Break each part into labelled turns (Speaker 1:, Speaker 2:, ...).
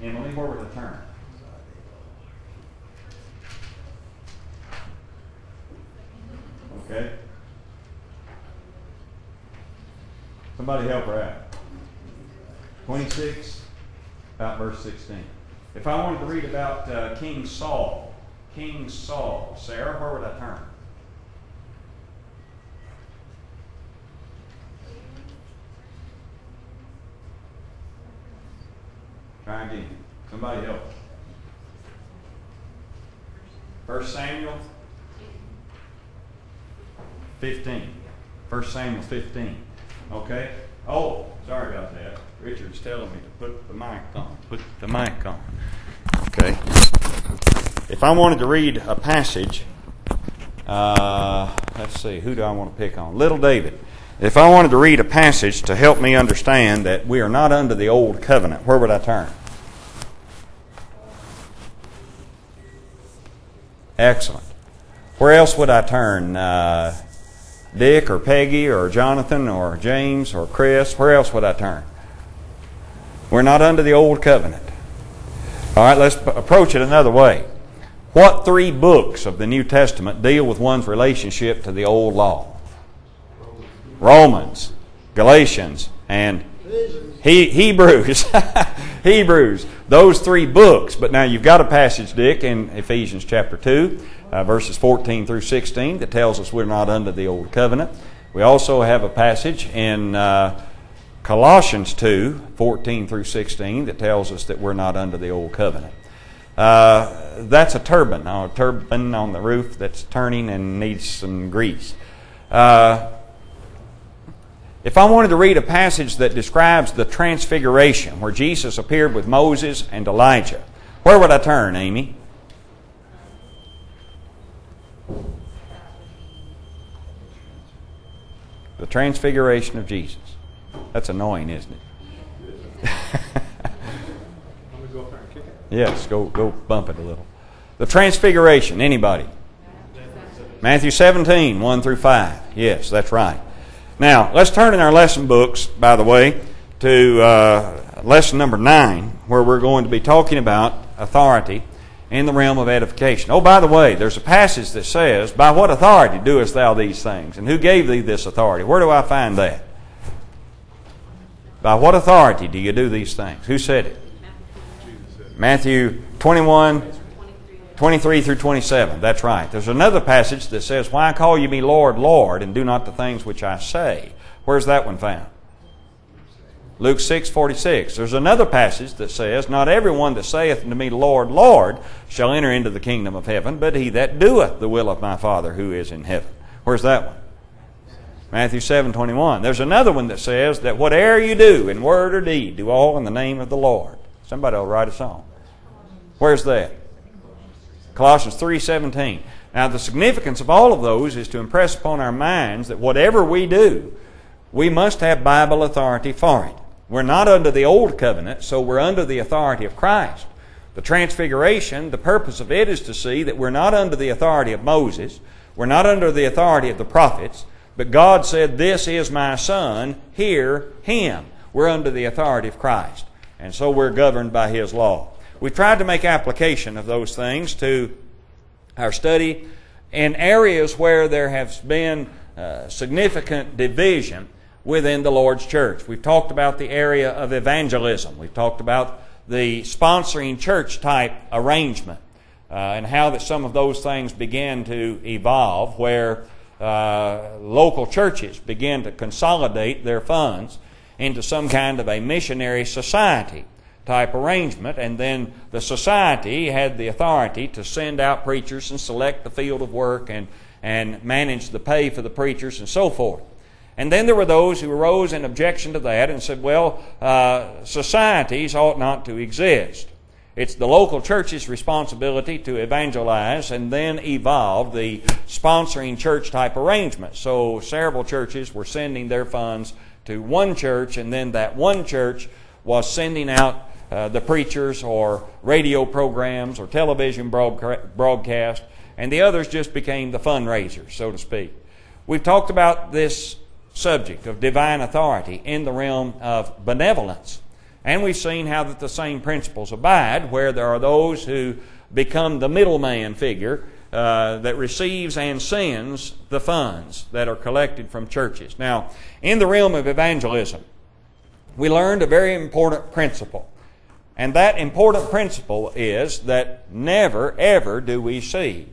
Speaker 1: Emily, where would I turn? Okay. Somebody help her out. 26, about verse 16. If I wanted to read about King Saul, Sarah, where would I turn? Try again. Somebody help. 1 Samuel 15. 1 Samuel 15. Okay? Oh, sorry about that. Richard's telling me to put the mic on. Put the mic on. Okay. If I wanted to read a passage, let's see, who do I want to pick on? Little David. If I wanted to read a passage to help me understand that we are not under the old covenant, where would I turn? Excellent. Where else would I turn? Dick or Peggy or Jonathan or James or Chris? Where else would I turn? We're not under the old covenant. All right, let's approach it another way. What 3 books of the New Testament deal with one's relationship to the old law? Romans, Galatians, and Hebrews. Hebrews. Those 3 books. But now you've got a passage, Dick, in Ephesians chapter 2, verses 14 through 16, that tells us we're not under the old covenant. We also have a passage in Colossians 2, 14 through 16, that tells us that we're not under the old covenant. That's a turbine on the roof that's turning and needs some grease. If I wanted to read a passage that describes the Transfiguration, where Jesus appeared with Moses and Elijah, where would I turn, Amy? The Transfiguration of Jesus. That's annoying, isn't it? Yes, go bump it a little. The Transfiguration, anybody? Matthew 17, 1 through 5. Yes, that's right. Now, let's turn in our lesson books, by the way, to lesson number 9, where we're going to be talking about authority in the realm of edification. Oh, by the way, there's a passage that says, "By what authority doest thou these things? And who gave thee this authority?" Where do I find that? By what authority do you do these things? Who said it? Matthew 21, 23 through 27. That's right. There's another passage that says, "Why call you me Lord, Lord, and do not the things which I say?" Where's that one found? Luke 6:46. There's another passage that says, "Not everyone that saith unto me, Lord, Lord, shall enter into the kingdom of heaven, but he that doeth the will of my Father who is in heaven." Where's that one? Matthew 7:21. There's another one that says that whatever you do in word or deed, do all in the name of the Lord. Somebody will write a song. Where's that? Colossians 3:17. Now the significance of all of those is to impress upon our minds that whatever we do, we must have Bible authority for it. We're not under the old covenant, so we're under the authority of Christ. The Transfiguration, the purpose of it is to see that we're not under the authority of Moses, we're not under the authority of the prophets, but God said, "This is my Son, hear him." We're under the authority of Christ, and so we're governed by His law. We've tried to make application of those things to our study in areas where there has been significant division within the Lord's church. We've talked about the area of evangelism. We've talked about the sponsoring church type arrangement and how that some of those things began to evolve, where local churches began to consolidate their funds into some kind of a missionary society type arrangement, and then the society had the authority to send out preachers and select the field of work and manage the pay for the preachers and so forth. And then there were those who arose in objection to that and said, well, societies ought not to exist. It's the local church's responsibility to evangelize, and then evolve the sponsoring church type arrangement. So several churches were sending their funds to one church, and then that one church was sending out the preachers or radio programs or television broadcast, and the others just became the fundraisers, so to speak. We've talked about this subject of divine authority in the realm of benevolence. And we've seen how that the same principles abide, where there are those who become the middleman figure that receives and sends the funds that are collected from churches. Now, in the realm of evangelism, we learned a very important principle. And that important principle is that never, ever do we see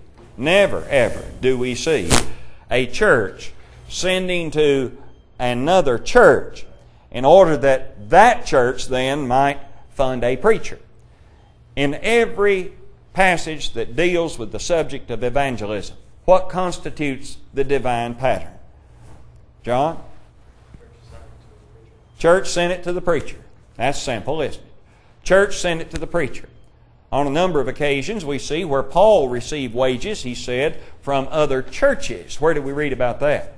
Speaker 1: a church sending to another church in order that that church then might fund a preacher. In every passage that deals with the subject of evangelism, what constitutes the divine pattern? John? Church sent it to the preacher. That's simple, isn't it? Church sent it to the preacher. On a number of occasions we see where Paul received wages, he said, from other churches. Where did we read about that?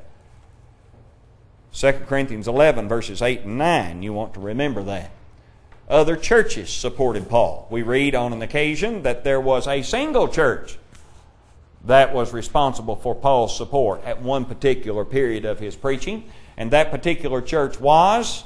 Speaker 1: 2 Corinthians 11 verses 8 and 9. You want to remember that. Other churches supported Paul. We read on an occasion that there was a single church that was responsible for Paul's support at one particular period of his preaching. And that particular church was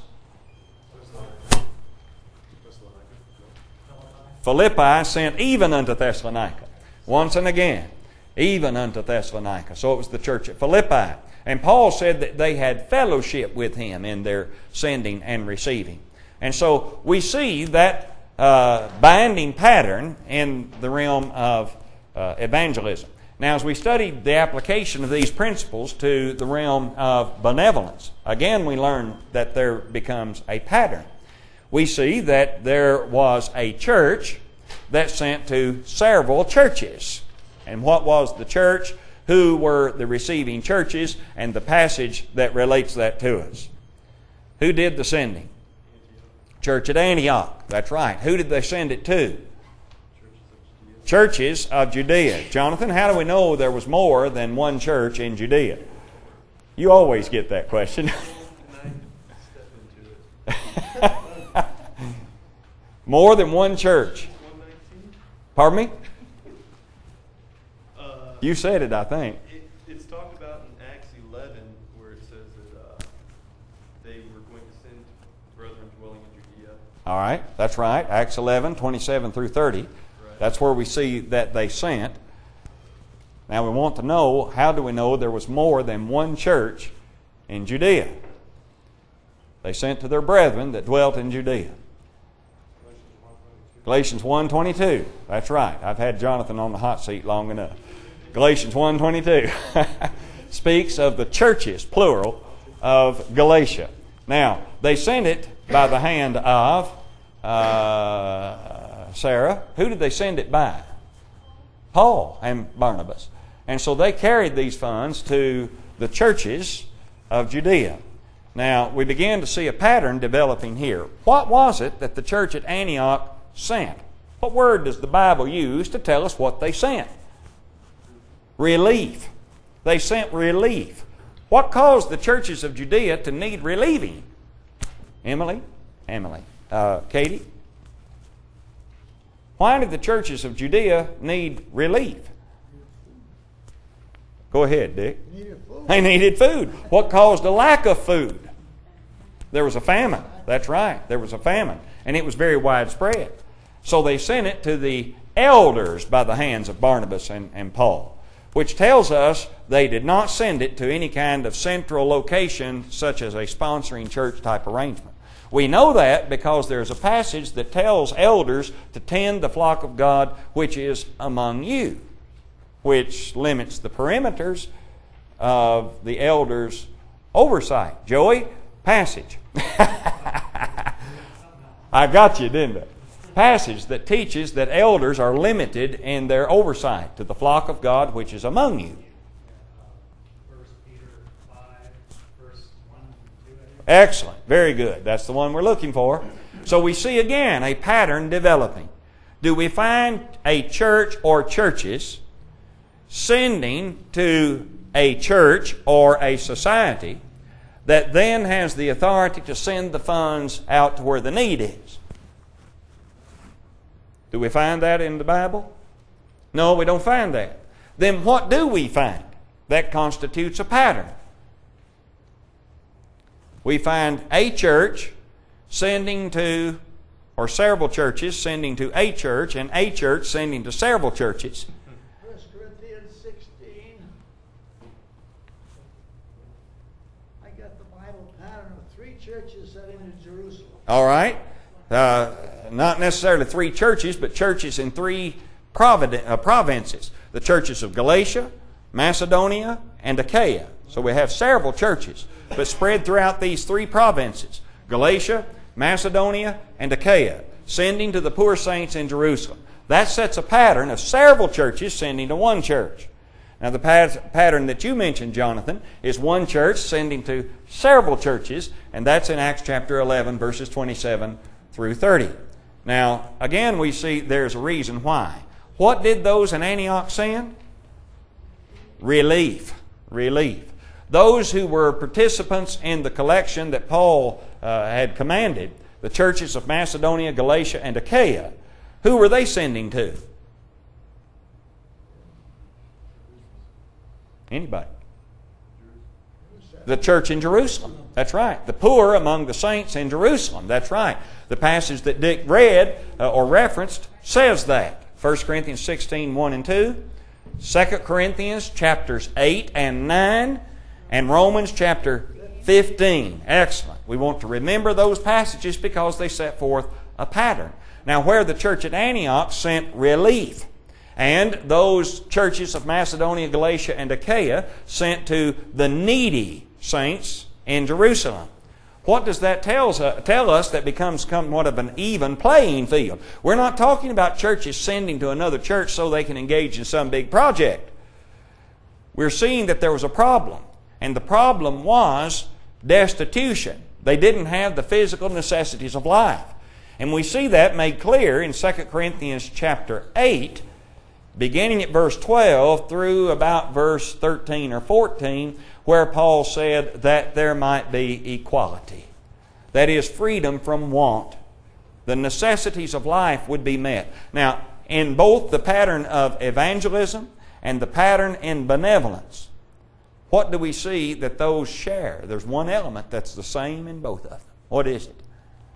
Speaker 1: Philippi, sent even unto Thessalonica. Once and again, even unto Thessalonica. So it was the church at Philippi. And Paul said that they had fellowship with him in their sending and receiving. And so we see that binding pattern in the realm of evangelism. Now, as we studied the application of these principles to the realm of benevolence, again we learn that there becomes a pattern. We see that there was a church that sent to several churches. And what was the church? Who were the receiving churches? And the passage that relates that to us. Who did the sending? Church at Antioch. That's right. Who did they send it to? Churches of Judea. Jonathan, how do we know there was more than one church in Judea? You always get that question. More than one church. Pardon me? You said it, I think.
Speaker 2: It's talked about in Acts 11 where it says that they were going to send brethren dwelling in Judea.
Speaker 1: All right, that's right. Acts 11, 27 through 30. Right. That's where we see that they sent. Now we want to know, how do we know there was more than one church in Judea? They sent to their brethren that dwelt in Judea. Galatians 1:22. That's right. I've had Jonathan on the hot seat long enough. Galatians 1:22 speaks of the churches, plural, of Galatia. Now, they sent it by the hand of Sarah. Who did they send it by? Paul and Barnabas. And so they carried these funds to the churches of Judea. Now, we began to see a pattern developing here. What was it that the church at Antioch sent? What word does the Bible use to tell us what they sent? Relief. They sent relief. What caused the churches of Judea to need relieving? Emily? Katie? Why did the churches of Judea need relief? Go ahead, Dick. They needed food. What caused a lack of food? There was a famine. That's right. There was a famine. And it was very widespread. So they sent it to the elders by the hands of Barnabas and Paul, which tells us they did not send it to any kind of central location such as a sponsoring church type arrangement. We know that because there's a passage that tells elders to tend the flock of God which is among you, which limits the perimeters of the elders' oversight. Joey, passage. I got you, didn't I? Passage that teaches that elders are limited in their oversight to the flock of God which is among you.
Speaker 3: 1 Peter 5, verse 1 and 2.
Speaker 1: Excellent. Very good. That's the one we're looking for. So we see again a pattern developing. Do we find a church or churches sending to a church or a society that then has the authority to send the funds out to where the need is? Do we find that in the Bible? No, we don't find that. Then what do we find that constitutes a pattern? We find a church sending to or several churches sending to a church, and a church sending to several churches.
Speaker 4: 1 Corinthians 16. I got the Bible pattern of 3 churches set into Jerusalem.
Speaker 1: All right? Not necessarily 3 churches, but churches in 3 provinces. The churches of Galatia, Macedonia, and Achaia. So we have several churches, but spread throughout these 3 provinces. Galatia, Macedonia, and Achaia, sending to the poor saints in Jerusalem. That sets a pattern of several churches sending to one church. Now the pattern that you mentioned, Jonathan, is one church sending to several churches, and that's in Acts chapter 11, verses 27 through 30. Now, again, we see there's a reason why. What did those in Antioch send? Relief. Relief. Those who were participants in the collection that Paul had commanded, the churches of Macedonia, Galatia, and Achaia, who were they sending to? Anybody? The church in Jerusalem. That's right. The poor among the saints in Jerusalem. That's right. The passage that Dick read or referenced says that. 1 Corinthians 16, 1 and 2. 2 Corinthians chapters 8 and 9. And Romans chapter 15. Excellent. We want to remember those passages because they set forth a pattern. Now, where the church at Antioch sent relief, and those churches of Macedonia, Galatia, and Achaia sent to the needy saints in Jerusalem. What does that tell us that becomes somewhat of an even playing field? We're not talking about churches sending to another church so they can engage in some big project. We're seeing that there was a problem, and the problem was destitution. They didn't have the physical necessities of life. And we see that made clear in 2 Corinthians chapter 8, beginning at verse 12 through about verse 13 or 14, where Paul said that there might be equality. That is, freedom from want. The necessities of life would be met. Now, in both the pattern of evangelism and the pattern in benevolence, what do we see that those share? There's one element that's the same in both of them. What is it?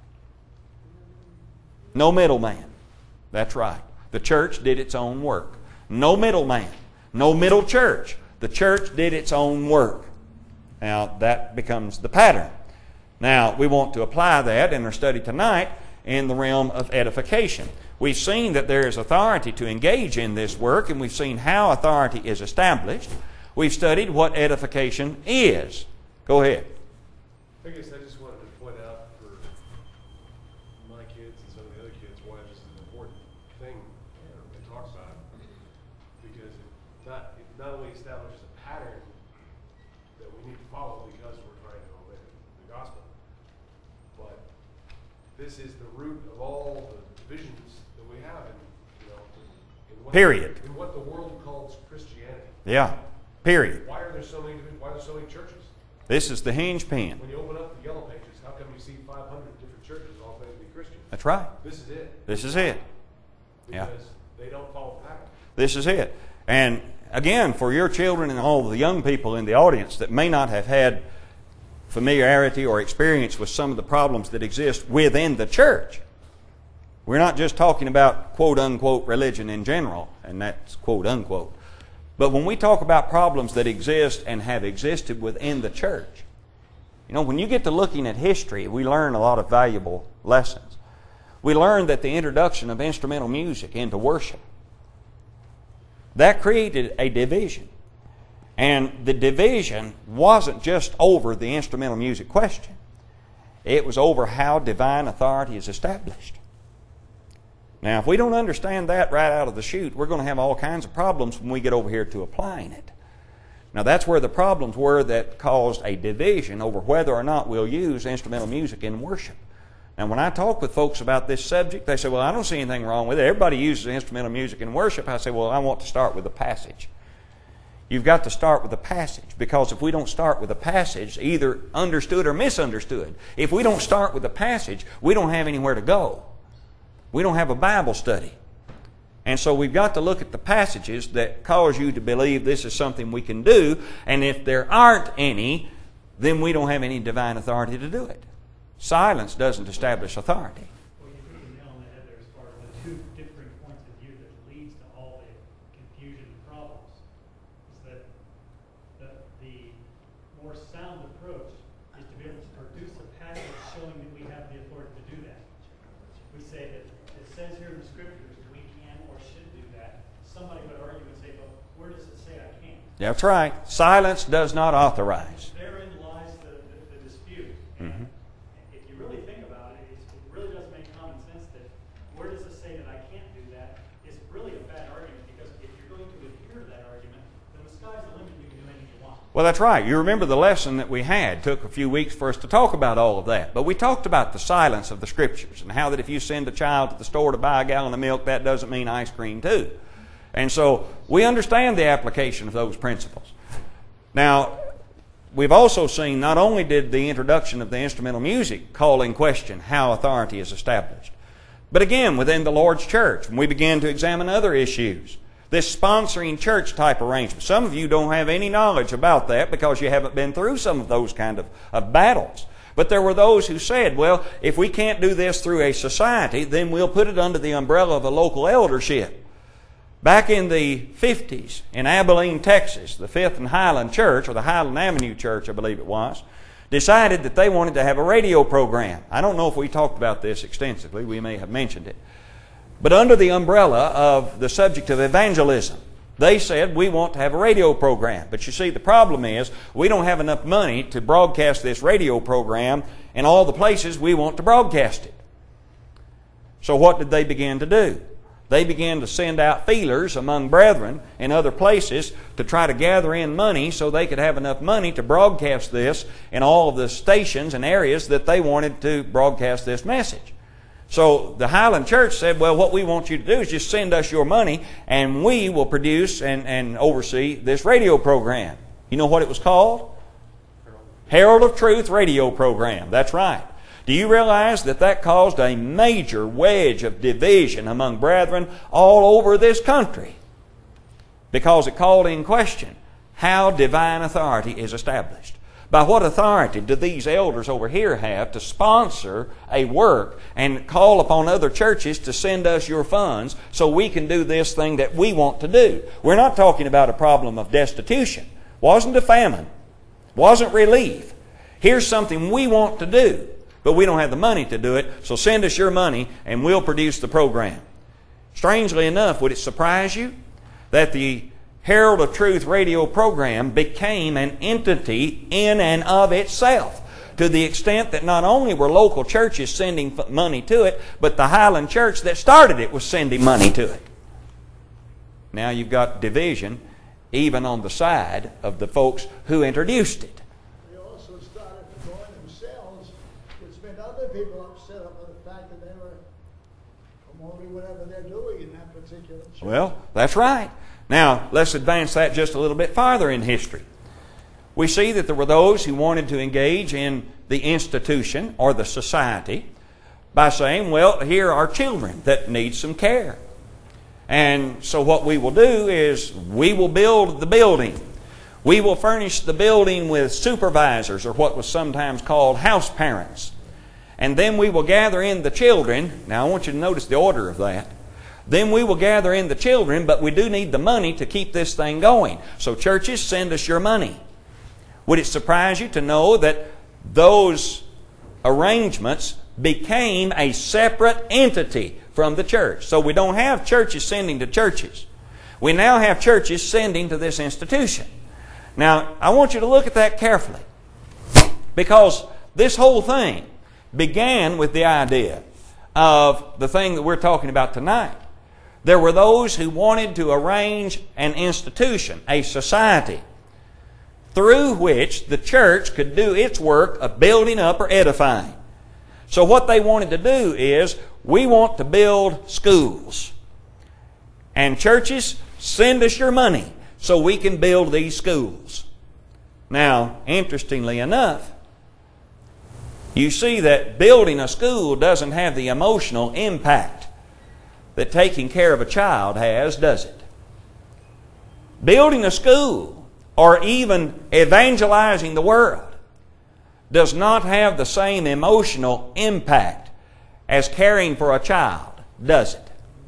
Speaker 1: No middleman. That's right. The church did its own work. No middleman. No middle church. The church did its own work. Now, that becomes the pattern. Now, we want to apply that in our study tonight in the realm of edification. We've seen that there is authority to engage in this work, and we've seen how authority is established. We've studied what edification is. Go ahead.
Speaker 5: I guess I just wanted to point out for my kids and some of the other kids why this is an important thing to talk about, because it not only establishes a pattern that we need to follow because we're trying to obey the gospel, but this is the root of all the divisions that we have in what,
Speaker 1: Period.
Speaker 5: In what the world calls Christianity.
Speaker 1: Yeah. Period.
Speaker 5: Why are there so many churches?
Speaker 1: This is the hinge pin.
Speaker 5: When you open up the yellow pages, how come you see 500 different churches all claiming to be Christian?
Speaker 1: That's right.
Speaker 5: This is it.
Speaker 1: This is it.
Speaker 5: Because they don't follow the pattern.
Speaker 1: This is it. And again, for your children and all the young people in the audience that may not have had familiarity or experience with some of the problems that exist within the church, we're not just talking about quote-unquote religion in general, and that's quote-unquote. But when we talk about problems that exist and have existed within the church, when you get to looking at history, we learn a lot of valuable lessons. We learn that the introduction of instrumental music into worship, that created a division. And the division wasn't just over the instrumental music question. It was over how divine authority is established. Now, if we don't understand that right out of the chute, we're going to have all kinds of problems when we get over here to applying it. Now, that's where the problems were that caused a division over whether or not we'll use instrumental music in worship. Now, when I talk with folks about this subject, they say, well, I don't see anything wrong with it. Everybody uses instrumental music in worship. I say, well, I want to start with the passage. You've got to start with the passage, because if we don't start with the passage, either understood or misunderstood, if we don't start with the passage, we don't have anywhere to go. We don't have a Bible study. And so we've got to look at the passages that cause you to believe this is something we can do, and if there aren't any, then we don't have any divine authority to do it. Silence doesn't establish authority.
Speaker 3: Well, you two differing points of view that leads to all the confusion and problems. Is that the more sound approach is to be able to produce a passage showing that we have the authority to do that. We say that it says here in the scriptures we can or should do that. Somebody would argue and say, but where does it say I can't?
Speaker 1: That's right. Silence does not authorize.
Speaker 3: Therein lies the dispute.
Speaker 1: Mhm.
Speaker 3: If you really think about it, it really does make common sense that where does it say that I can't do that is really a bad argument, because if you're going to adhere to that argument, then the sky's the limit. You can do anything you want.
Speaker 1: Well, that's right. You remember the lesson that we had. It took a few weeks for us to talk about all of that. But we talked about the silence of the Scriptures and how that if you send a child to the store to buy a gallon of milk, that doesn't mean ice cream too. And so we understand the application of those principles. Now, we've also seen not only did the introduction of the instrumental music call in question how authority is established, but again, within the Lord's church, when we begin to examine other issues, this sponsoring church type arrangement. Some of you don't have any knowledge about that because you haven't been through some of those kind of battles. But there were those who said, well, if we can't do this through a society, then we'll put it under the umbrella of a local eldership. Back in the 50s in Abilene, Texas, the Fifth and Highland Church, or the Highland Avenue Church, I believe it was, decided that they wanted to have a radio program. I don't know if we talked about this extensively. We may have mentioned it. But under the umbrella of the subject of evangelism, they said, we want to have a radio program. But you see, the problem is we don't have enough money to broadcast this radio program in all the places we want to broadcast it. So what did they begin to do? They began to send out feelers among brethren in other places to try to gather in money so they could have enough money to broadcast this in all of the stations and areas that they wanted to broadcast this message. So the Highland Church said, well, what we want you to do is just send us your money and we will produce and oversee this radio program. You know what it was called? Herald of Truth radio program. That's right. Do you realize that that caused a major wedge of division among brethren all over this country? Because it called in question how divine authority is established. By what authority do these elders over here have to sponsor a work and call upon other churches to send us your funds so we can do this thing that we want to do? We're not talking about a problem of destitution. Wasn't a famine. Wasn't relief. Here's something we want to do, but we don't have the money to do it, so send us your money and we'll produce the program. Strangely enough, would it surprise you that the Herald of Truth radio program became an entity in and of itself, to the extent that not only were local churches sending money to it, but the Highland Church that started it was sending money to it. Now you've got division even on the side of the folks who introduced it.
Speaker 4: They also started going themselves, which made other people upset about the fact that they were promoting whatever they're doing in that particular church.
Speaker 1: Well, that's right. Now, let's advance that just a little bit farther in history. We see that there were those who wanted to engage in the institution or the society by saying, well, here are children that need some care. And so what we will do is we will build the building. We will furnish the building with supervisors, or what was sometimes called house parents. And then we will gather in the children. Now, I want you to notice the order of that. Then we will gather in the children, but we do need the money to keep this thing going. So churches, send us your money. Would it surprise you to know that those arrangements became a separate entity from the church? So we don't have churches sending to churches. We now have churches sending to this institution. Now, I want you to look at that carefully, because this whole thing began with the idea of the thing that we're talking about tonight. There were those who wanted to arrange an institution, a society, through which the church could do its work of building up or edifying. So what they wanted to do is, we want to build schools. And churches, send us your money so we can build these schools. Now, interestingly enough, you see that building a school doesn't have the emotional impact that taking care of a child has, does it? Building a school, or even evangelizing the world, does not have the same emotional impact as caring for a child, does it?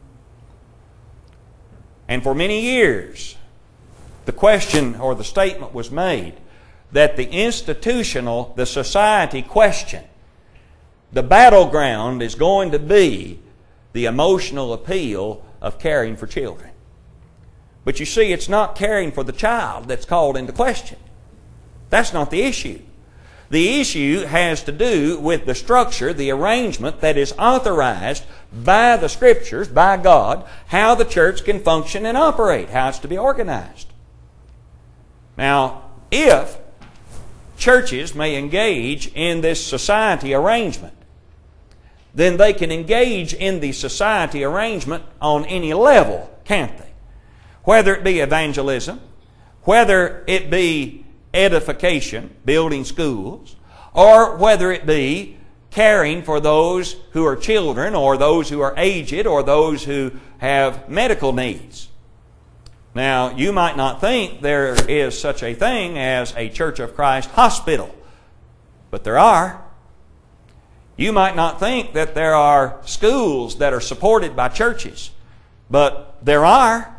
Speaker 1: And for many years, the question or the statement was made that the society question, the battleground is going to be the emotional appeal of caring for children. But you see, it's not caring for the child that's called into question. That's not the issue. The issue has to do with the structure, the arrangement that is authorized by the Scriptures, by God, how the church can function and operate, how it's to be organized. Now, if churches may engage in this society arrangement, then they can engage in the society arrangement on any level, can't they? Whether it be evangelism, whether it be edification, building schools, or whether it be caring for those who are children or those who are aged or those who have medical needs. Now, you might not think there is such a thing as a Church of Christ hospital, but there are. You might not think that there are schools that are supported by churches, but there are.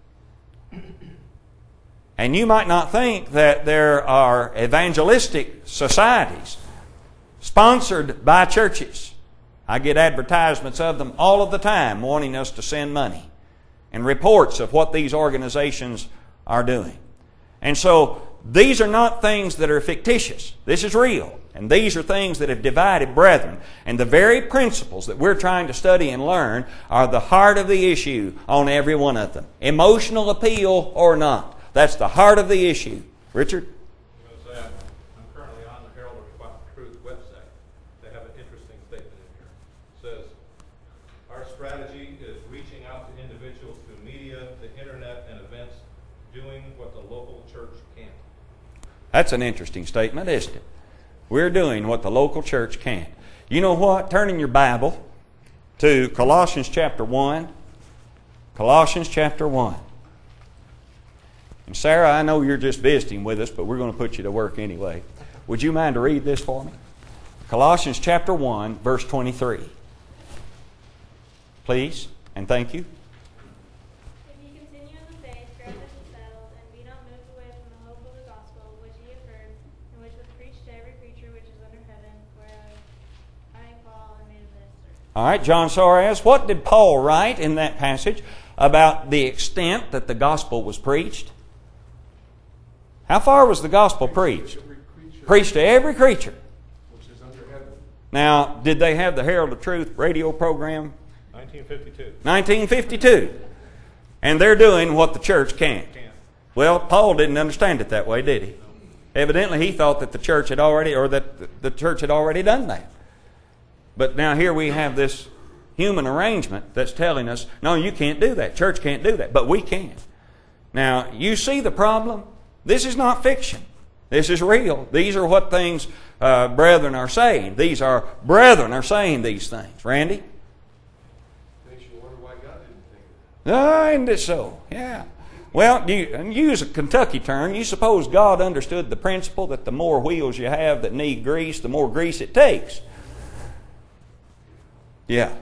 Speaker 1: And you might not think that there are evangelistic societies sponsored by churches. I get advertisements of them all of the time wanting us to send money and reports of what these organizations are doing. And so these are not things that are fictitious. This is real. And these are things that have divided brethren. And the very principles that we're trying to study and learn are the heart of the issue on every one of them. Emotional appeal or not. That's the heart of the issue. Richard?
Speaker 6: I'm currently on the Herald of Truth website. They have an interesting statement in here. It says, our strategy is reaching out to individuals through media, the internet, and events, doing what the local church can't.
Speaker 1: That's an interesting statement, isn't it? We're doing what the local church can't. You know what? Turn in your Bible to Colossians chapter 1. Colossians chapter 1. And Sarah, I know you're just visiting with us, but we're going to put you to work anyway. Would you mind to read this for me? Colossians chapter 1, verse 23. Please, and thank you.
Speaker 7: If ye continue in the faith, growth and settled, and be not moved away from the hope of the gospel, which ye have heard, and which was preached to every creature which is under heaven, whereof I, Paul, am made a minister.
Speaker 1: All right, John Soares, what did Paul write in that passage about the extent that the gospel was preached? How far was the gospel preached? Preached to every creature.
Speaker 5: Which is under heaven.
Speaker 1: Now, did they have the Herald of Truth radio program?
Speaker 6: 1952.
Speaker 1: 1952. And they're doing what the church can't. Well, Paul didn't understand it that way, did he? Evidently, he thought that the church had already, or that the church had already done that. But now here we have this human arrangement that's telling us, no, you can't do that. Church can't do that, but we can. Now, you see the problem? This is not fiction. This is real. These are what things brethren are saying. Brethren are saying these things. Randy?
Speaker 5: Makes you wonder why God didn't think of that.
Speaker 1: Isn't it so? Yeah. Well, you use a Kentucky term. You suppose God understood the principle that the more wheels you have that need grease, the more grease it takes. Yeah.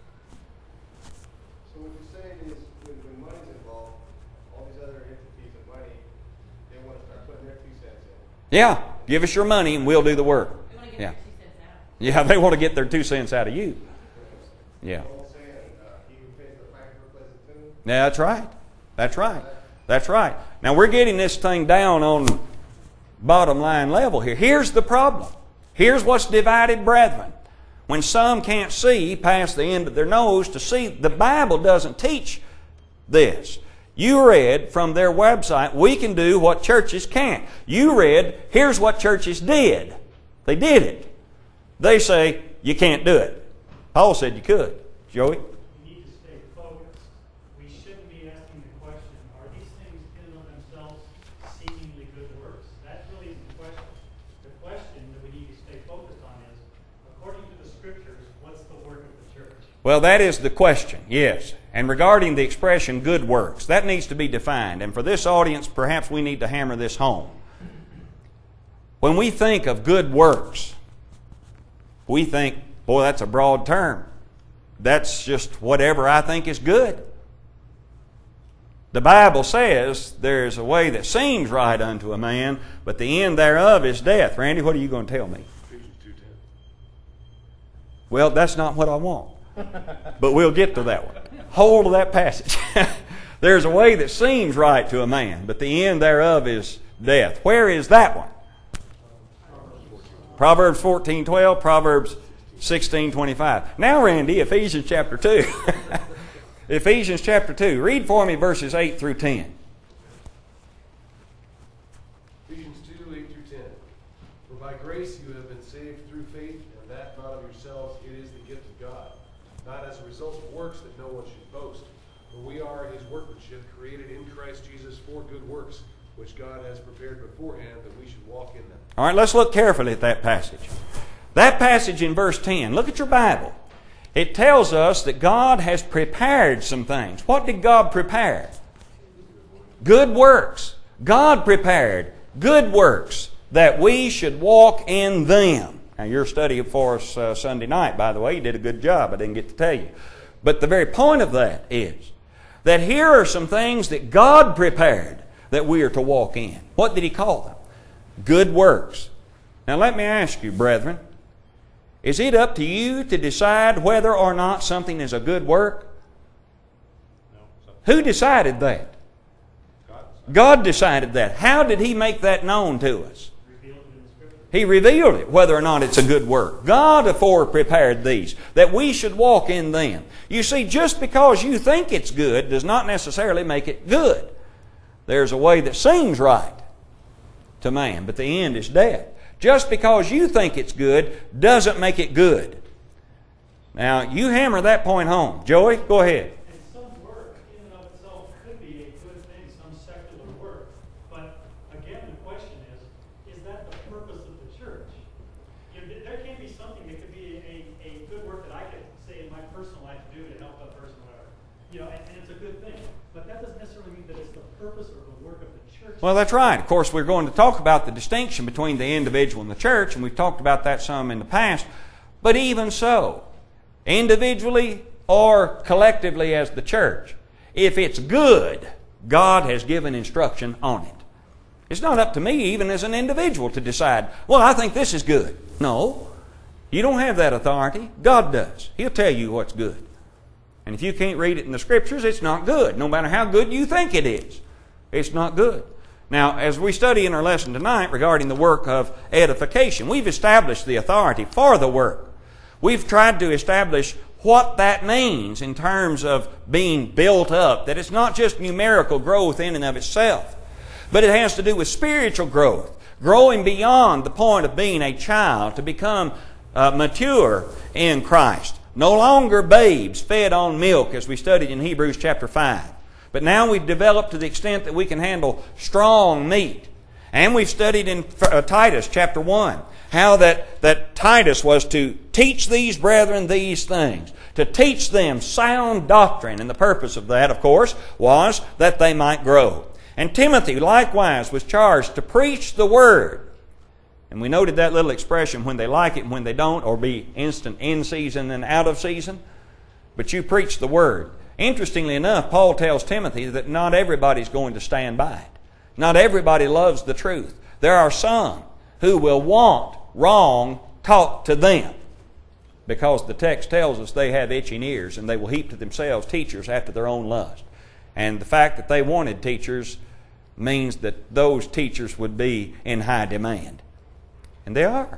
Speaker 2: So what you're saying is when money's involved, all these other entities of money, they want to start putting their 2 cents in.
Speaker 1: Yeah. Give us your money and we'll do the work.
Speaker 8: They want to get
Speaker 1: Yeah.
Speaker 8: their 2 cents out.
Speaker 1: Yeah, they want to get their 2 cents out of you. Yeah.
Speaker 2: The old saying, he who pays the price for a pleasant tune.
Speaker 1: Yeah, that's right. That's right. That's right. Now we're getting this thing down on bottom line level here. Here's the problem. Here's what's divided brethren. When some can't see past the end of their nose to see, the Bible doesn't teach this. You read from their website, we can do what churches can't. You read, here's what churches did. They did it. They say, you can't do it. Paul said you could. Joey?
Speaker 3: We need to stay focused. We shouldn't be asking the question, are these things in and of themselves seemingly good works? That really isn't the question. The question that we need to stay focused on is, according to the Scriptures, what's the work of the church?
Speaker 1: Well, that is the question, yes. And regarding the expression good works, that needs to be defined. And for this audience, perhaps we need to hammer this home. When we think of good works, we think, boy, that's a broad term. That's just whatever I think is good. The Bible says there's a way that seems right unto a man, but the end thereof is death. Randy, what are you going to tell me?
Speaker 5: Ephesians 2:10.
Speaker 1: Well, that's not what I want. But we'll get to that one. Hold of that passage. There's a way that seems right to a man, but the end thereof is death. Where is that one? Proverbs 14:12, Proverbs 16:25. Now, Randy, Ephesians chapter 2. Ephesians chapter 2. Read for me verses 8 through 10.
Speaker 5: Ephesians 2:8-10. For by grace you have been saved through faith, and that not of yourselves, it is the gift of God, not as a result of works that no one should boast. For we are his workmanship, created in Christ Jesus for good works, which God has prepared beforehand that we should walk in them.
Speaker 1: All right, let's look carefully at that passage. That passage in verse 10, look at your Bible. It tells us that God has prepared some things. What did God prepare? Good works. God prepared good works that we should walk in them. Now, your study for us Sunday night, by the way, you did a good job. I didn't get to tell you. But the very point of that is that here are some things that God prepared that we are to walk in. What did He call them? Good works. Now, let me ask you, brethren, is it up to you to decide whether or not something is a good work? Who decided that? God decided that. How did He make that known to us? He revealed it, whether or not it's a good work. God afore prepared these, that we should walk in them. You see, just because you think it's good does not necessarily make it good. There's a way that seems right to man, but the end is death. Just because you think it's good doesn't make it good. Now, you hammer that point home. Joey, go ahead.
Speaker 3: And some work in and of itself could be a good thing, some secular work. But again, the question is that the purpose of the church? You know, there can be something that could be a good work that I could say in my personal life do to help a person, whatever. You know, and it's a good thing. But that doesn't necessarily mean that it's the purpose or the work of the church.
Speaker 1: Well, that's right. Of course, we're going to talk about the distinction between the individual and the church, and we've talked about that some in the past. But even so, individually or collectively as the church, if it's good, God has given instruction on it. It's not up to me, even as an individual, to decide, well, I think this is good. No, you don't have that authority. God does. He'll tell you what's good. And if you can't read it in the Scriptures, it's not good, no matter how good you think it is. It's not good. Now, as we study in our lesson tonight regarding the work of edification, we've established the authority for the work. We've tried to establish what that means in terms of being built up, that it's not just numerical growth in and of itself, but it has to do with spiritual growth, growing beyond the point of being a child to become mature in Christ. No longer babes fed on milk, as we studied in Hebrews chapter 5. But now we've developed to the extent that we can handle strong meat. And we've studied in Titus chapter 1 how that Titus was to teach these brethren these things, to teach them sound doctrine. And the purpose of that, of course, was that they might grow. And Timothy likewise was charged to preach the Word. And we noted that little expression, when they like it and when they don't, or be instant in season and out of season. But you preach the Word. Interestingly enough, Paul tells Timothy that not everybody's going to stand by it. Not everybody loves the truth. There are some who will want wrong taught to them, because the text tells us they have itching ears and they will heap to themselves teachers after their own lust. And the fact that they wanted teachers means that those teachers would be in high demand. And they are.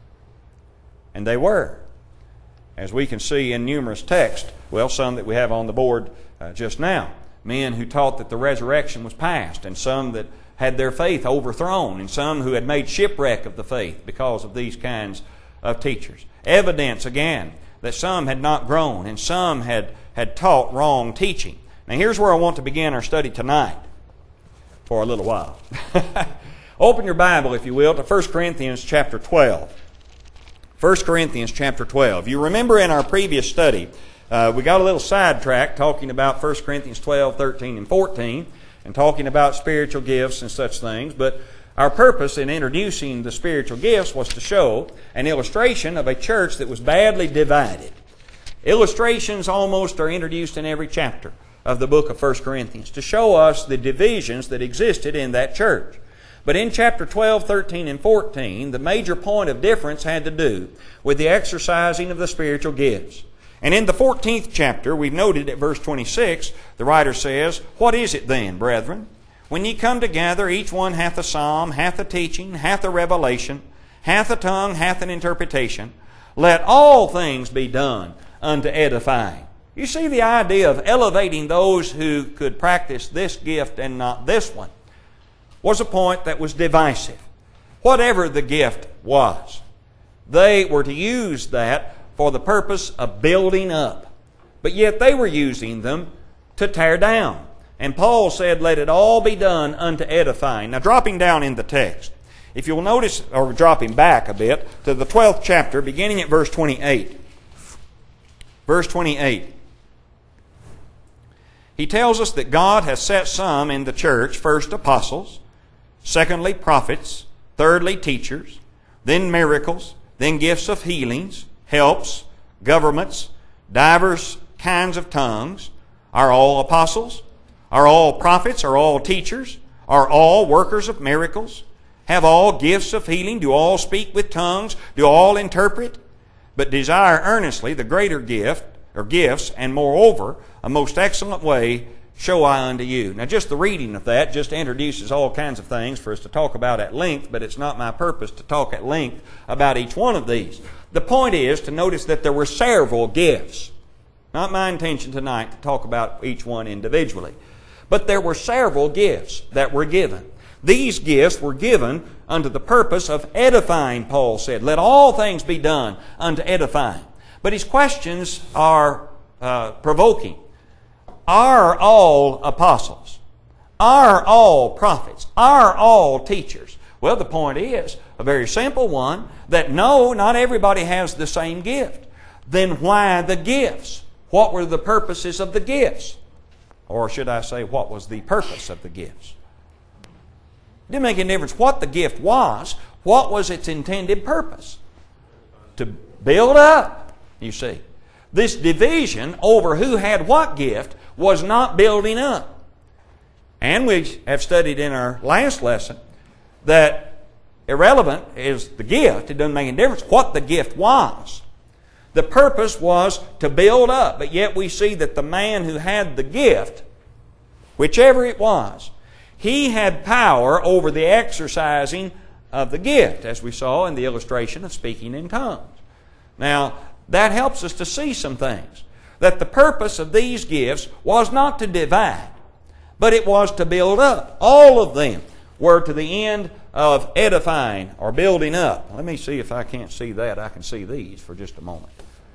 Speaker 1: And they were. As we can see in numerous texts, well, some that we have on the board just now, men who taught that the resurrection was past, and some that had their faith overthrown, and some who had made shipwreck of the faith because of these kinds of teachers. Evidence, again, that some had not grown, and some had taught wrong teaching. Now, here's where I want to begin our study tonight for a little while. Open your Bible, if you will, to 1 Corinthians chapter 12. 1 Corinthians chapter 12. You remember in our previous study, we got a little sidetracked talking about 1 Corinthians 12, 13, and 14, and talking about spiritual gifts and such things. But our purpose in introducing the spiritual gifts was to show an illustration of a church that was badly divided. Illustrations almost are introduced in every chapter of the book of 1 Corinthians to show us the divisions that existed in that church. But in chapter 12, 13, and 14, the major point of difference had to do with the exercising of the spiritual gifts. And in the 14th chapter, we've noted at verse 26, the writer says, "What is it then, brethren? When ye come together, each one hath a psalm, hath a teaching, hath a revelation, hath a tongue, hath an interpretation. Let all things be done unto edifying." You see the idea of elevating those who could practice this gift and not this one was a point that was divisive. Whatever the gift was, they were to use that for the purpose of building up. But yet they were using them to tear down. And Paul said, "Let it all be done unto edifying." Now dropping down in the text, if you'll notice, or dropping back a bit, to the 12th chapter, beginning at verse 28. Verse 28. He tells us that God has set some in the church, first apostles, secondly prophets, thirdly teachers, then miracles, then gifts of healings, helps, governments, divers kinds of tongues. Are all apostles? Are all prophets? Are all teachers? Are all workers of miracles? Have all gifts of healing? Do all speak with tongues? Do all interpret? But desire earnestly the greater gift, or gifts, and moreover, a most excellent way show I unto you. Now just the reading of that just introduces all kinds of things for us to talk about at length, but it's not my purpose to talk at length about each one of these. The point is to notice that there were several gifts. Not my intention tonight to talk about each one individually. But there were several gifts that were given. These gifts were given unto the purpose of edifying, Paul said. Let all things be done unto edifying. But his questions are provoking. Are all apostles? Are all prophets? Are all teachers? Well, the point is a very simple one, that no, not everybody has the same gift. Then why the gifts? What were the purposes of the gifts? Or should I say, what was the purpose of the gifts? It didn't make any difference what the gift was. What was its intended purpose? To build up, you see. This division over who had what gift was not building up. And we have studied in our last lesson that irrelevant is the gift. It doesn't make any difference what the gift was. The purpose was to build up. But yet we see that the man who had the gift, whichever it was, he had power over the exercising of the gift, as we saw in the illustration of speaking in tongues. Now, that helps us to see some things. That the purpose of these gifts was not to divide, but it was to build up. All of them were to the end of edifying or building up. Let me see if I can't see that. I can see these for just a moment.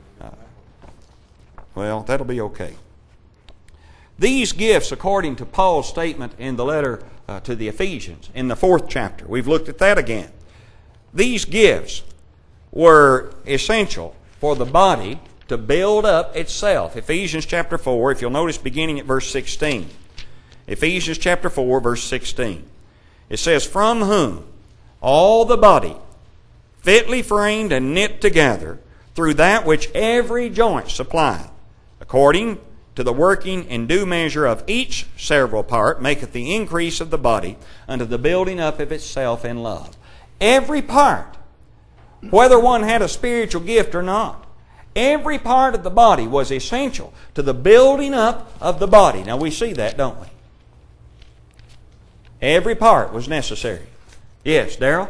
Speaker 1: Well, that'll be okay. These gifts, according to Paul's statement in the letter to the Ephesians, in the 4th chapter, we've looked at that again. These gifts were essential for the body to build up itself. Ephesians chapter 4, if you'll notice beginning at verse 16. Ephesians chapter 4, verse 16. It says, "From whom all the body, fitly framed and knit together, through that which every joint supplieth, according to the working in due measure of each several part, maketh the increase of the body unto the building up of itself in love." Every part, whether one had a spiritual gift or not, every part of the body was essential to the building up of the body. Now we see that, don't we? Every part was necessary. Yes, Darrell?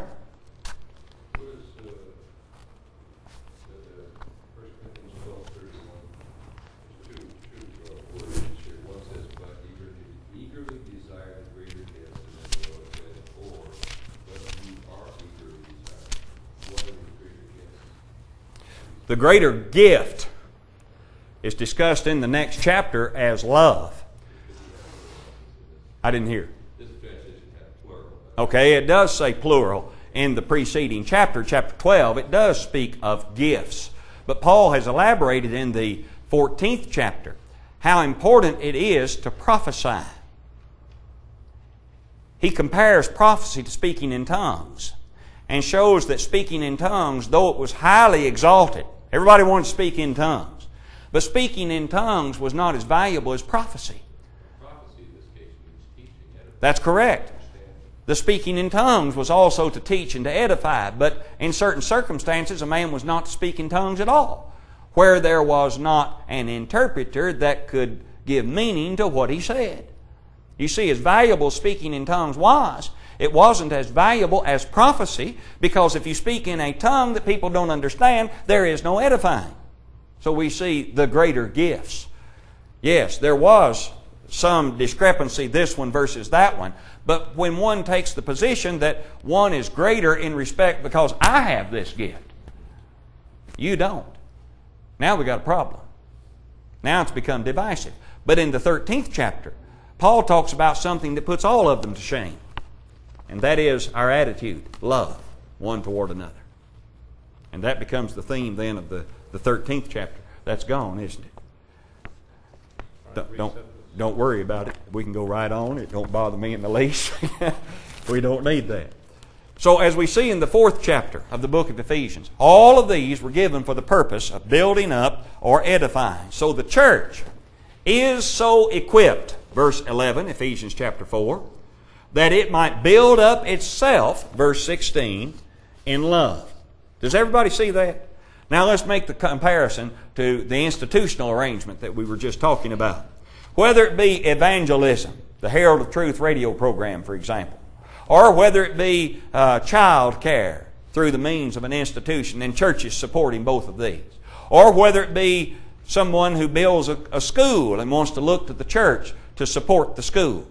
Speaker 1: The greater gift is discussed in the next chapter as love. I didn't hear. Okay, it does say plural in the preceding chapter, chapter 12. It does speak of gifts. But Paul has elaborated in the 14th chapter how important it is to prophesy. He compares prophecy to speaking in tongues and shows that speaking in tongues, though it was highly exalted, everybody wanted to speak in tongues, but speaking in tongues was not as valuable as prophecy. That's correct. The speaking in tongues was also to teach and to edify, but in certain circumstances a man was not to speak in tongues at all, where there was not an interpreter that could give meaning to what he said. You see, as valuable speaking in tongues was, it wasn't as valuable as prophecy, because if you speak in a tongue that people don't understand, there is no edifying. So we see the greater gifts. Yes, there was some discrepancy, this one versus that one. But when one takes the position that one is greater in respect because I have this gift, you don't, now we got a problem. Now it's become divisive. But in the 13th chapter, Paul talks about something that puts all of them to shame. And that is our attitude, love, one toward another. And that becomes the theme then of the 13th chapter. That's gone, isn't it? Don't worry about it. We can go right on. It don't bother me in the least. We don't need that. So as we see in the 4th chapter of the book of Ephesians, all of these were given for the purpose of building up or edifying. So the church is so equipped, verse 11, Ephesians chapter 4, that it might build up itself, verse 16, in love. Does everybody see that? Now let's make the comparison to the institutional arrangement that we were just talking about. Whether it be evangelism, the Herald of Truth radio program, for example, or whether it be child care through the means of an institution and churches supporting both of these, or whether it be someone who builds a school and wants to look to the church to support the school.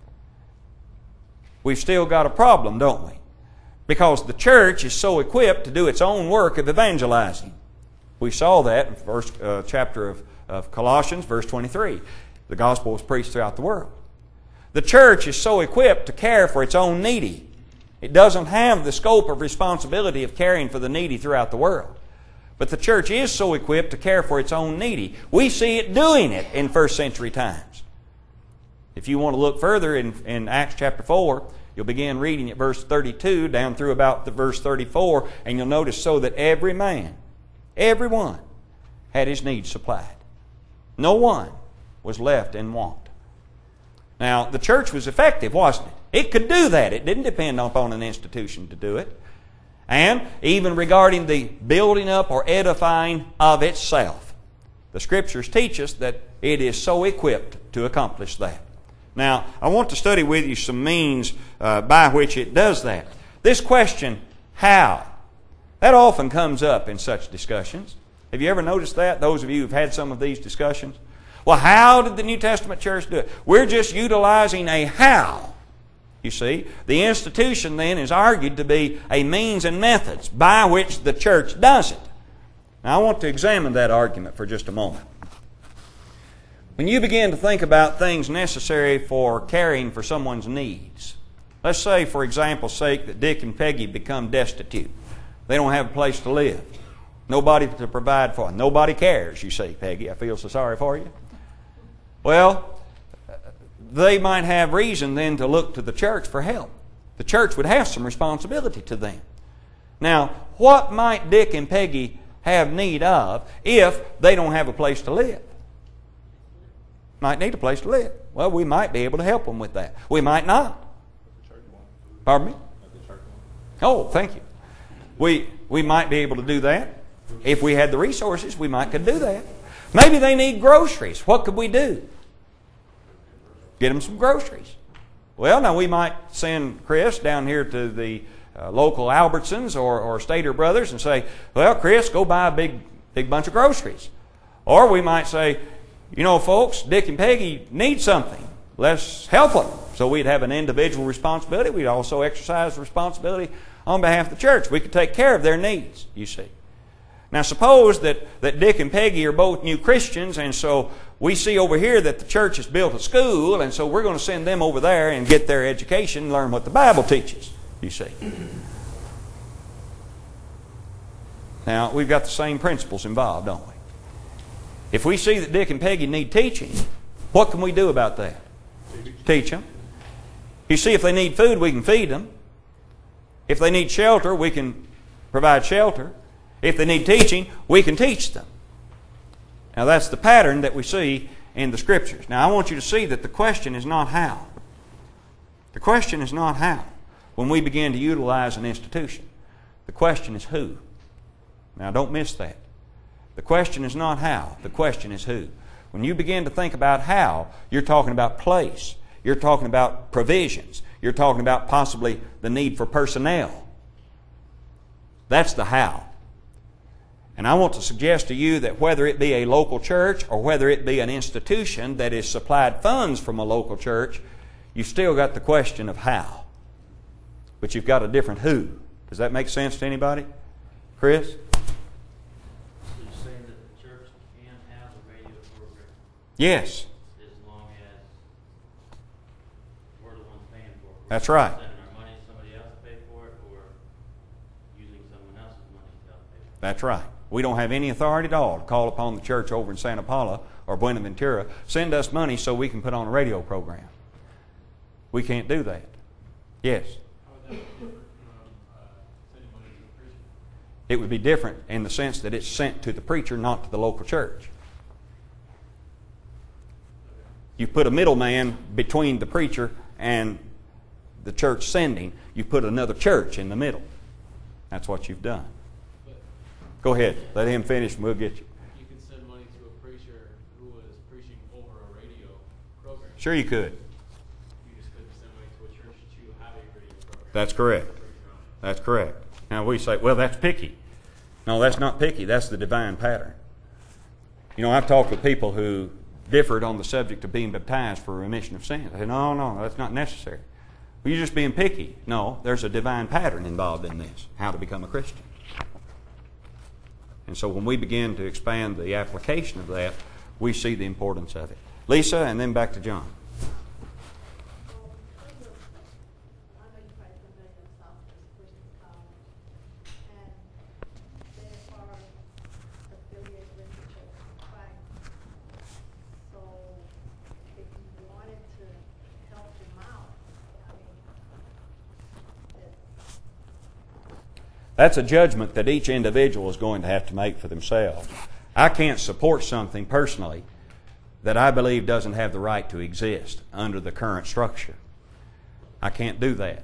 Speaker 1: We've still got a problem, don't we? Because the church is so equipped to do its own work of evangelizing. We saw that in the first chapter of Colossians, verse 23. The gospel was preached throughout the world. The church is so equipped to care for its own needy. It doesn't have the scope of responsibility of caring for the needy throughout the world. But the church is so equipped to care for its own needy. We see it doing it in first century times. If you want to look further in Acts chapter 4, you'll begin reading at verse 32 down through about the verse 34, and you'll notice so that every man, everyone, had his needs supplied. No one was left in want. Now, the church was effective, wasn't it? It could do that. It didn't depend upon an institution to do it. And even regarding the building up or edifying of itself, the Scriptures teach us that it is so equipped to accomplish that. Now, I want to study with you some means by which it does that. This question, how, that often comes up in such discussions. Have you ever noticed that, those of you who've had some of these discussions? Well, how did the New Testament church do it? We're just utilizing a how. You see, the institution then is argued to be a means and methods by which the church does it. Now, I want to examine that argument for just a moment. When you begin to think about things necessary for caring for someone's needs, let's say, for example's sake, that Dick and Peggy become destitute. They don't have a place to live. Nobody to provide for them. Nobody cares, you say, Peggy. I feel so sorry for you. Well, they might have reason then to look to the church for help. The church would have some responsibility to them. Now, what might Dick and Peggy have need of if they don't have a place to live? Might need a place to live. Well, we might be able to help them with that. We might not. Pardon me? Oh, thank you. We might be able to do that. If we had the resources, we might could do that. Maybe they need groceries. What could we do? Get them some groceries. Well, now we might send Chris down here to the local Albertsons or Stater Brothers and say, well, Chris, go buy a big bunch of groceries. Or we might say, you know, folks, Dick and Peggy need something. Let's help them. So we'd have an individual responsibility. We'd also exercise responsibility on behalf of the church. We could take care of their needs, you see. Now suppose that Dick and Peggy are both new Christians, and so we see over here that the church has built a school, and so we're going to send them over there and get their education and learn what the Bible teaches, you see. Now, we've got the same principles involved, don't we? If we see that Dick and Peggy need teaching, what can we do about that? Teach them. You see, if they need food, we can feed them. If they need shelter, we can provide shelter. If they need teaching, we can teach them. Now that's the pattern that we see in the Scriptures. Now I want you to see that the question is not how. The question is not how when we begin to utilize an institution. The question is who. Now don't miss that. The question is not how. The question is who. When you begin to think about how, you're talking about place. You're talking about provisions. You're talking about possibly the need for personnel. That's the how. And I want to suggest to you that whether it be a local church or whether it be an institution that is supplied funds from a local church, you've still got the question of how. But you've got a different who. Does that make sense to anybody? Chris?
Speaker 8: So you're saying that the church can have a radio program
Speaker 1: Yes.
Speaker 8: as long as we're the ones paying for it?
Speaker 1: That's right.
Speaker 8: We're sending our money to somebody else to pay for it, or using someone else's money to help pay for it?
Speaker 1: That's right. We don't have any authority at all to call upon the church over in Santa Paula or Buenaventura, send us money so we can put on a radio program. We can't do that. Yes?
Speaker 3: How would that be different from sending money to a preacher?
Speaker 1: It would be different in the sense that it's sent to the preacher, not to the local church. You put a middleman between the preacher and the church sending. You put another church in the middle. That's what you've done. Go ahead. Let him finish and we'll get you.
Speaker 9: You can send money to a preacher who is preaching over a radio program.
Speaker 1: Sure you could.
Speaker 9: You just couldn't send money to a church to have a radio program.
Speaker 1: That's correct. That's correct. Now we say, well, that's picky. No, that's not picky. That's the divine pattern. You know, I've talked with people who differed on the subject of being baptized for remission of sins. I say, no, that's not necessary. Well, you're just being picky. No, there's a divine pattern involved in this, how to become a Christian. And so when we begin to expand the application of that, we see the importance of it. Lisa, and then back to John. That's a judgment that each individual is going to have to make for themselves. I can't support something personally that I believe doesn't have the right to exist under the current structure. I can't do that.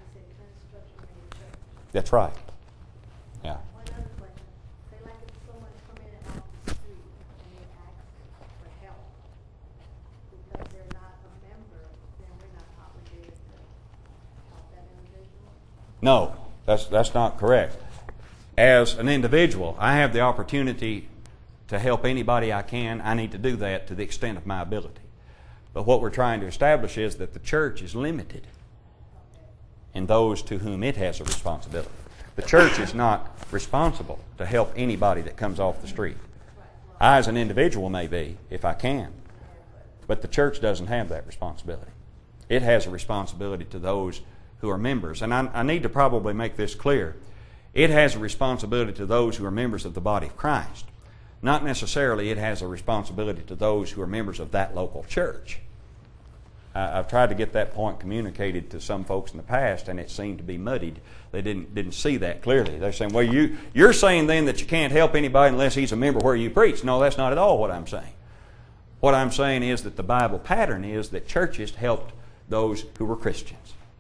Speaker 1: That's right. Yeah.
Speaker 10: One other question. Say like if someone come in off the street and they ask for help because they're not a member, then we're not obligated to help that individual?
Speaker 1: No, that's not correct. As an individual, I have the opportunity to help anybody I can. I need to do that to the extent of my ability. But what we're trying to establish is that the church is limited in those to whom it has a responsibility. The church is not responsible to help anybody that comes off the street. I, as an individual, may be, if I can. But the church doesn't have that responsibility. It has a responsibility to those who are members. And I need to probably make this clear. It has a responsibility to those who are members of the body of Christ. Not necessarily it has a responsibility to those who are members of that local church. I've tried to get that point communicated to some folks in the past, and it seemed to be muddied. They didn't see that clearly. They're saying, well, you're saying then that you can't help anybody unless he's a member where you preach. No, that's not at all what I'm saying. What I'm saying is that the Bible pattern is that churches helped those who were Christians.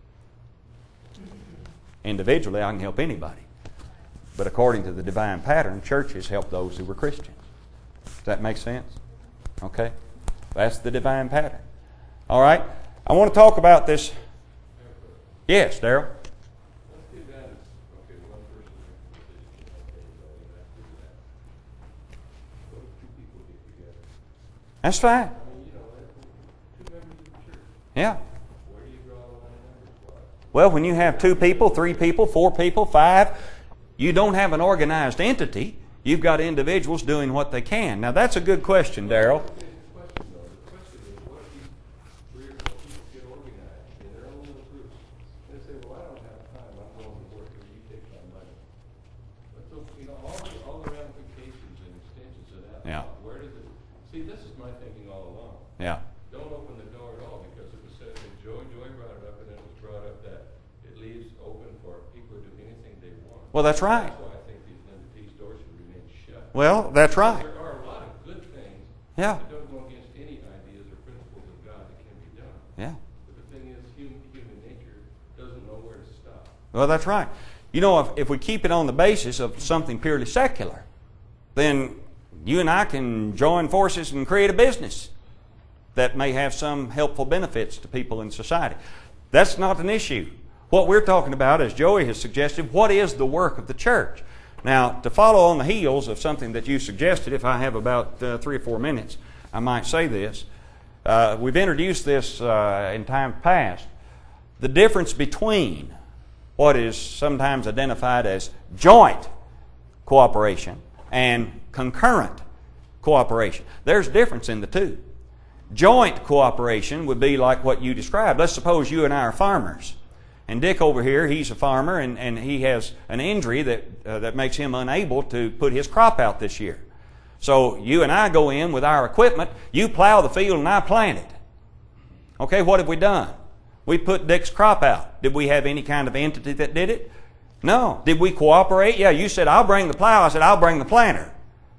Speaker 1: Individually, I can help anybody. But according to the divine pattern, churches help those who were Christians. Does that make sense? Okay? That's the divine pattern. All right? I want to talk about this. Yes, Darrell?
Speaker 6: Let's get down to, okay, one person makes a decision, okay, well, we have to do that. What if two people get together?
Speaker 1: That's fine.
Speaker 6: I mean, you know, two members of the church.
Speaker 1: Yeah.
Speaker 6: Where do you draw the line of numbers? What?
Speaker 1: Well, when you have 2 people, 3 people, 4 people, 5, you don't have an organized entity. You've got individuals doing what they can. Now, that's a good question, Darrell.
Speaker 6: The question is, what if these 3 or 4 people get organized in their own little groups? They say, well, I don't have time. I'm going to work here. You take my money. But so, you know, all the ramifications and extensions of that.
Speaker 1: Yeah.
Speaker 6: Where does it? See, this is my thinking all along.
Speaker 1: Yeah.
Speaker 6: Don't open the door at all, because it was said, and Joy brought it up, and it was brought up that it leaves open for people to do anything they want.
Speaker 1: Well, that's right.
Speaker 6: That's why I think these doors should remain shut.
Speaker 1: Well, that's right.
Speaker 6: There are a lot of good things
Speaker 1: Yeah.
Speaker 6: that don't go against any ideas or principles of God that can be done.
Speaker 1: Yeah.
Speaker 6: But the thing is, human
Speaker 1: Well, that's right. You know, if we keep it on the basis of something purely secular, then you and I can join forces and create a business that may have some helpful benefits to people in society. That's not an issue. What we're talking about, as Joey has suggested, what is the work of the church? Now, to follow on the heels of something that you suggested, if I have about 3 or 4 minutes, I might say this. We've introduced this in time past. The difference between what is sometimes identified as joint cooperation and concurrent cooperation. There's a difference in the two. Joint cooperation would be like what you described. Let's suppose you and I are farmers. And Dick over here, he's a farmer, and he has an injury that makes him unable to put his crop out this year. So you and I go in with our equipment. You plow the field and I plant it. Okay, what have we done? We put Dick's crop out. Did we have any kind of entity that did it? No. Did we cooperate? Yeah, you said, I'll bring the plow. I said, I'll bring the planter.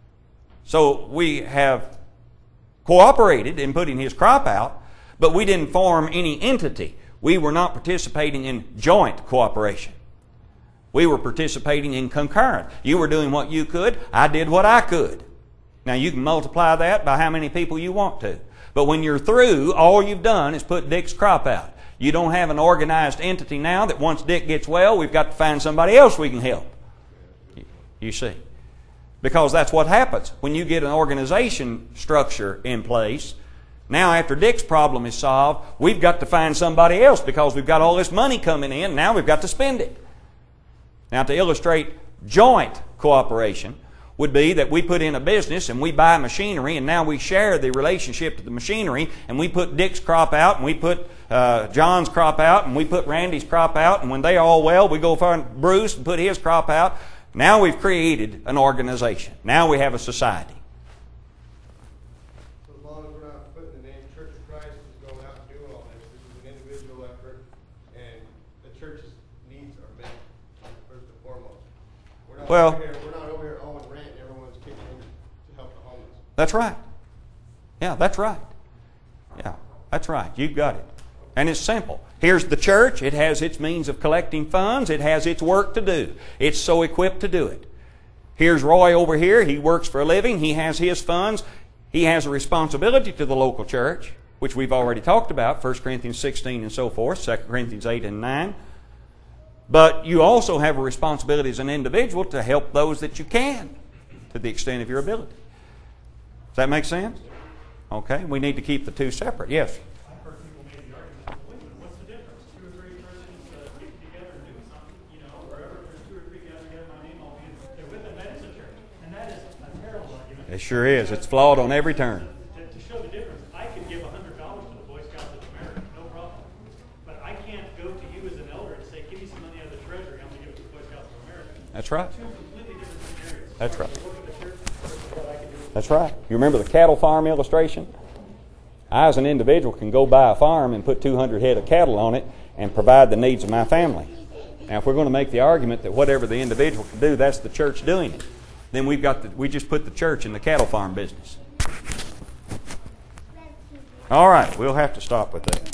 Speaker 1: So we have cooperated in putting his crop out, but we didn't form any entity. We were not participating in joint cooperation. We were participating in concurrent. You were doing what you could. I did what I could. Now you can multiply that by how many people you want to. But when you're through, all you've done is put Dick's crop out. You don't have an organized entity now that once Dick gets well, we've got to find somebody else we can help. You see. Because that's what happens. When you get an organization structure in place, now after Dick's problem is solved, we've got to find somebody else because we've got all this money coming in. Now we've got to spend it. Now to illustrate joint cooperation would be that we put in a business and we buy machinery, and now we share the relationship to the machinery, and we put Dick's crop out, and we put John's crop out, and we put Randy's crop out, and when they're all well, we go find Bruce and put his crop out. Now we've created an organization. Now we have a society.
Speaker 2: So as long as we're not putting the name Church of Christ is going out and doing all this, this is an individual effort, and the church's needs are met first and foremost. We're not over here owing rent and everyone's kicking in to help the homeless.
Speaker 1: That's right. Yeah, that's right. Yeah, that's right. You've got it. And it's simple. Here's the church. It has its means of collecting funds. It has its work to do. It's so equipped to do it. Here's Roy over here. He works for a living. He has his funds. He has a responsibility to the local church, which we've already talked about, 1 Corinthians 16 and so forth, 2 Corinthians 8 and 9. But you also have a responsibility as an individual to help those that you can to the extent of your ability. Does that make sense? Okay. We need to keep the two separate. Yes?
Speaker 3: I've heard people make the argument, well, wait a minute, what's the difference? 2 or 3 persons getting together and doing something, wherever there's 2 or 3 gathered together, my name, I'll be there with them. That is a church. And that is a terrible argument.
Speaker 1: It sure is. It's flawed on every turn.
Speaker 3: To show the difference, I could give $100 to the Boy Scouts of America, no problem. But I can't go to you as an elder and say, give me some money out of the treasury, I'm going to give it to the Boy Scouts of America.
Speaker 1: That's right.
Speaker 3: 2 completely different scenarios.
Speaker 1: That's right.
Speaker 3: The work of the church versus what I can do.
Speaker 1: That's right. You remember the cattle farm illustration? I, as an individual, can go buy a farm and put 200 head of cattle on it and provide the needs of my family. Now, if we're going to make the argument that whatever the individual can do, that's the church doing it, then we just put the church in the cattle farm business. All right, we'll have to stop with that.